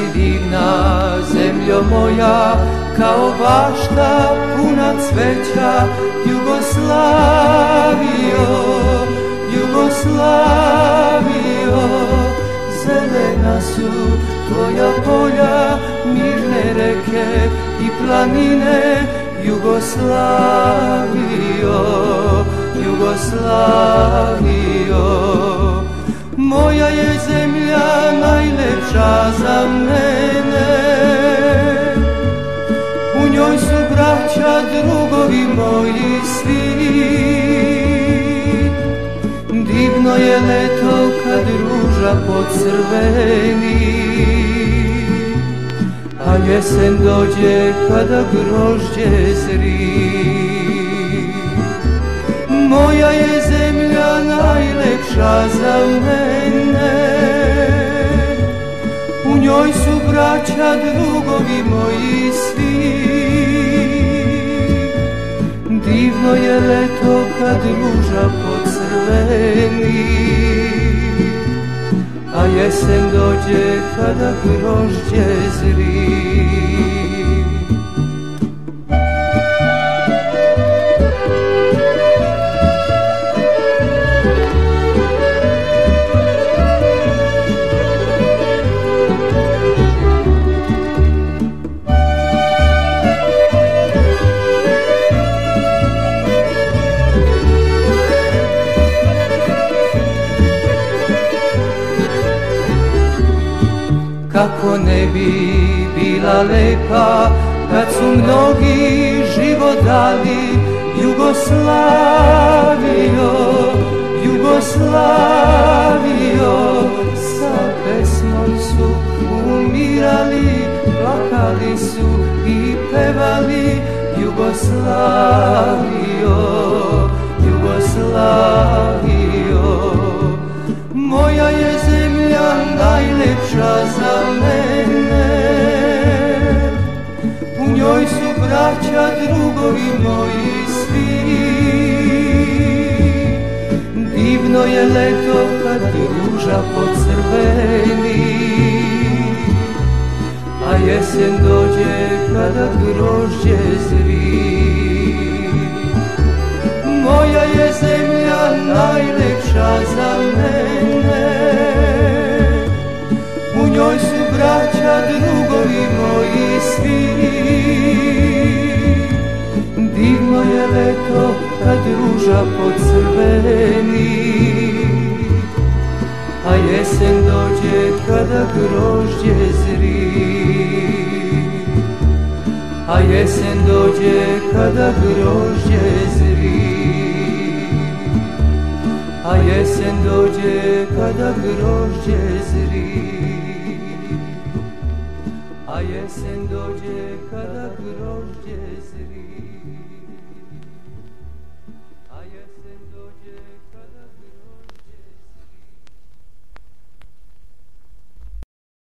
si divna, zemljo moja, kao bašta puna cveća. Jugoslavio, Jugoslavio, zelena su tvoja polja, mirne reke i planine. Jugoslavio, Jugoslavio, moja je zemlja najlepša za mene. U njoj su braća, drugovi moji svi. Divno je leto kad ruža pocrveni, a jesen dođe kada grožđe zri. Moja je zemlja najlepša za mene. U njoj su braća, drugovi moji svi. Divno je leto kad ruža pocrveni, a jesen dođe kada grožđe zri. Kako ne bi bila lepa kad su mnogi život dali. Jugoslavio, Jugoslavio, sa pesmom su umirali, plakali su i pevali. Jugoslavio, Jugoslavio, moja je zemlja najlepša za mene. U njoj su braća, drugovi moji svi. Divno je leto kad ruža pocrveni, a jesen dođe kada grožđe zri. Moja je zemlja najlepša za mene. U njoj su braća, drugovi moji svi. Divno je leto kad ruža pocrveni, a jesen dođe kada grožđe zri. A jesen dođe kada grožđe zri. A jesen dođe kada grožđe zri. A jesen dođe kada grožđe zri.